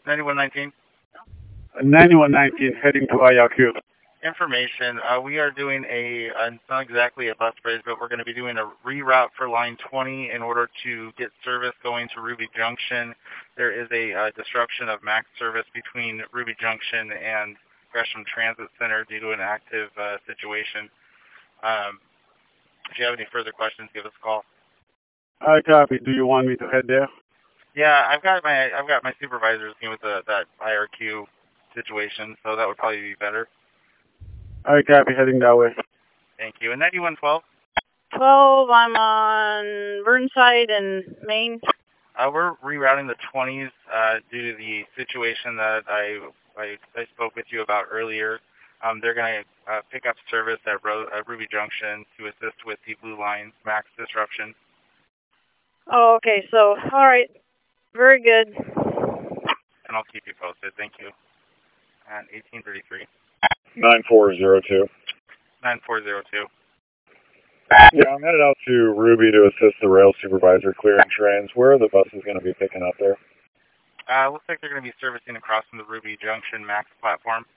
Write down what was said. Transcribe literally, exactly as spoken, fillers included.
ninety-one nineteen. ninety-one nineteen, heading to I R Q. Information. Uh, we are doing a, uh, it's not exactly a bus bridge, but we're going to be doing a reroute for line twenty in order to get service going to Ruby Junction. There is a uh, disruption of MAX service between Ruby Junction and Gresham Transit Center due to an active uh, situation. Um, if you have any further questions, give us a call. I copy. Do you want me to head there? Yeah, I've got my I've got my supervisors dealing with the, that I R Q situation, so that would probably be better. I copy. Heading that way. Thank you. And ninety-one twelve. twelve, I'm on Burnside and Main. Uh, we're rerouting the twenties uh, due to the situation that I, I I spoke with you about earlier. Um, they're going to uh, pick up service at, Ro at Ruby Junction to assist with the Blue Line MAX disruption. Oh, okay. So, all right. Very good. And I'll keep you posted. Thank you. And eighteen thirty-three. nine four zero two. nine four zero two. Yeah, I'm headed out to Ruby to assist the rail supervisor clearing trains. Where are the buses going to be picking up there? Uh, looks like they're going to be servicing across from the Ruby Junction MAX platform.